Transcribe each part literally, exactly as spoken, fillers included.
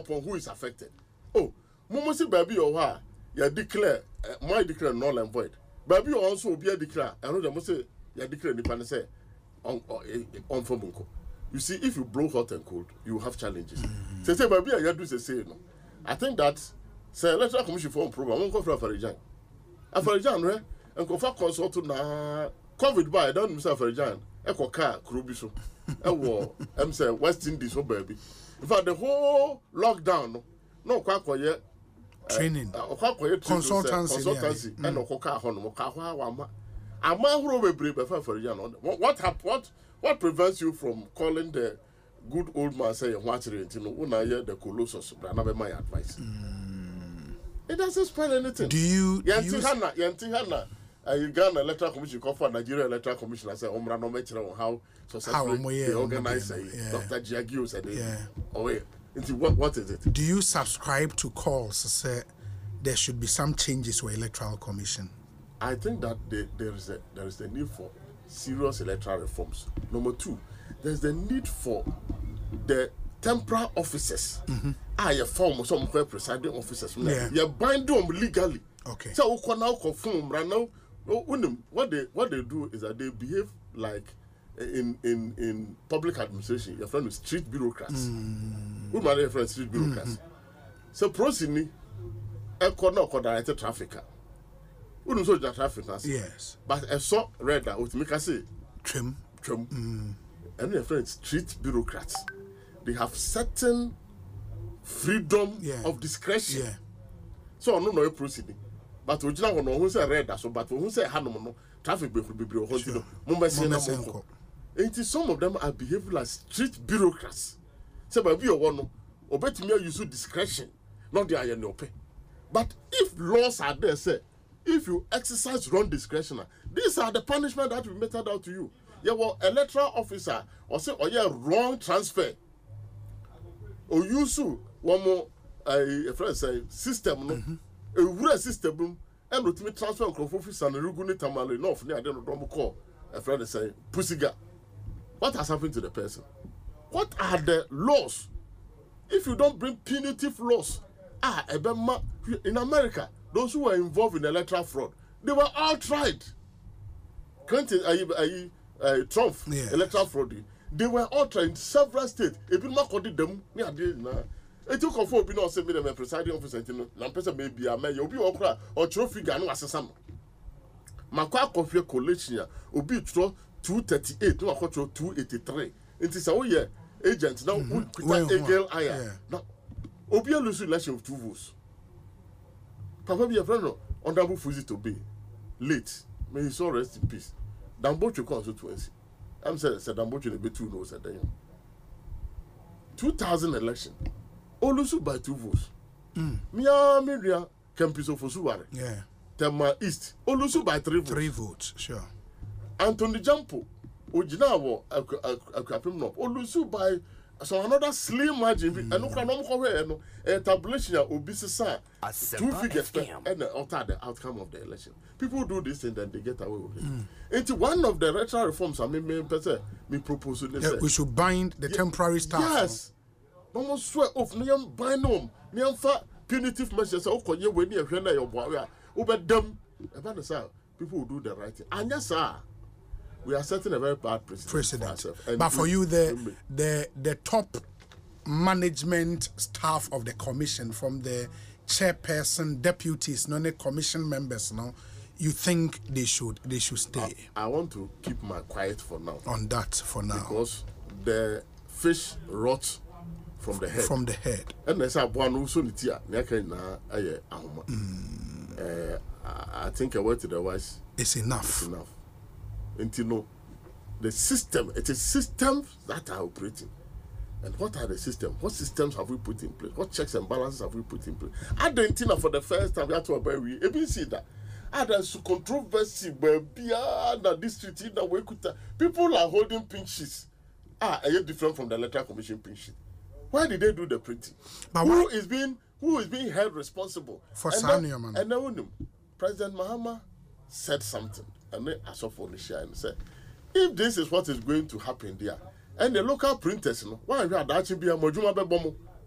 upon who is affected. Oh, Momosi baby or wha, you declare, uh, my declare null and void. Baby also be a declare, I know the most say, you declare the pan say, on on for Munko. You see, if you blow hot and cold, you have challenges. Mm-hmm. So say, baby, I do the same. No, I think that say electoral commission form program. Won't go for Afarijan. Afarijan, right? And go for consult na COVID by. Don't miss Afarijan. Eko car Kurubiso. Ewo, I'm say West Indies, oh baby. In fact, the whole lockdown, no, no, quite quiet. Training, uh, consultancy, consultancy, yeah. and no coca hono moka wama. Ama who be brave for Afarijan. What what what what prevents you from calling the good old man say what you know when I hear the colossus? But not my advice. Mm. It doesn't spoil anything. Do you? Yanti Hana, Yanti Hana. Uh, Ghana Electoral Commission call for Nigeria Electoral Commission. I say, Omra no measure on how successfully they organize. Yeah. Doctor Giagio said, "Yeah, oh wait, into what what is it?" Do you subscribe to calls say there should be some changes to Electoral Commission? I think that there, there is a there is the need for serious electoral reforms. Number two, there's the need for the temporal officers. Mm-hmm. Ah, you form some presiding officers. Yeah. You bind them legally. Okay. So we can now confirm right now. What they what they do is that they behave like in in in public administration. Your friend is street bureaucrats. Mm. Who marry your friend street bureaucrats? Mm-hmm. So prosini, a corner or directed trafficker. Who knows what traffic has? Yes. But I saw red that would make us say trim trim. Mm. And your friends street bureaucrats. They have certain freedom yeah. of discretion. Yeah. So no no proceeding. But we don't know who say red so but who say hanom no traffic be be be sure. And some of them are behaving like street bureaucrats. Say by be one no obetimi use discretion not the iron no pay. But if laws are there say if you exercise wrong discretion, these are the punishment that will be meted out to you. You were electoral officer or say or yeah wrong transfer. Or use one more a friend say system no. Mm-hmm. A real system and ultimate transfer of office and regulate tamale enough near the normal call a friend say pussiga. What has happened to the person? What are the laws? If you don't bring punitive laws, ah, in America, those who were involved in electoral fraud, they were all tried. Clinton, uh, uh, Trump, yes. electoral fraud, they were all tried in several states. If you not them, it took off be not say me the presiding officer na person maybe a man you be okra or trophy ga no asesam makwa akofie collection obi tro two thirty-eight no akotro two eighty-three it is a year agent now with a girl aya now obi lose election of two votes papa be a friend honorable Fuzi to be late may he so rest in peace Dambocho comes to twenty I'm saying said Dambocho be two no said then two thousand election Olusu by two votes. Mm. Mia Miria Kempiso for Suware. Yeah. Tema East. Olusu by three votes. Three votes, sure. Anthony Jampo. Ojinawo Akrapim no. Olusu by so another slim margin. And no can no cover no. A tabulation obisisa two figures and alter the outcome of the election. People do this and then they get away with it. Mm. It's one of the electoral reforms I mean me me propose. Yeah, we should bind the yeah. temporary staff. Yes. No more swear off Niam Binom, Niam fa punitive measures. Oh, when you're here, your boy, over them. About the people who do the right thing. And yes, sir, we are setting a very bad precedent. precedent. For but for you, the the the top management staff of the commission, from the chairperson, deputies, non-commission members, no, you think they should they should stay? I, I want to keep my quiet for now. On that, for now, because the fish rots. From the head. From the head. And there's a one who so nitia. Nyaka na aye ahoma. Eh, I think a word to the wise. It's enough. It's enough. Until no, the system. It is systems that are operating. And what are the systems? What systems have we put in place? What checks and balances have we put in place? I don't think for the first time we have to obey. We even see that. There's controversy, baby. That district in the way people are holding pink sheets. Ah, are you different from the electoral commission pink sheet? Why did they do the printing? But who is being who is being held responsible for Sanya man? And then President Mahama said something, and then I saw for the share and said, if this is what is going to happen there, and the local printers, you know, why are you actually be a mojuma bebomo?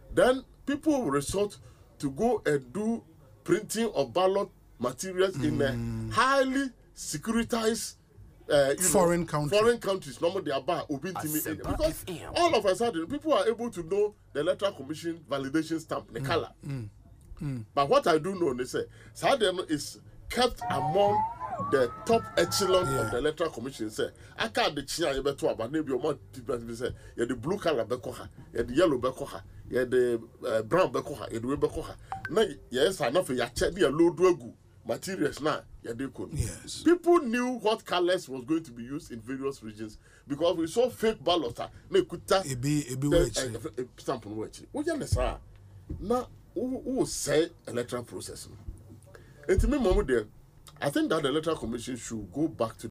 then people will resort to go and do printing of ballot materials mm. in a highly securitized uh, you foreign know, countries. Foreign countries, normally they are bar, because all of a sudden people are able to know the electoral commission validation stamp, the mm. color. Mm. Mm. But what I do know, they say, Saturday is kept among the top echelon yeah. of the electoral commission. Say, I can't the chia you better, but maybe your people say, yeah, the blue color bekoha, yeah, the yellow bekoha, yeah, the uh, brown bekoha, yeah, the red bekoha. Now, yes, I know for your check the low drug materials now. Yeah, they could. Yes. People knew what colors was going to be used in various regions because we saw fake ballots. They could tell it be it be which stamp on which. What you understand? Now, who who say electoral process? And to me, Mama, there, I think that the electoral commission should go back to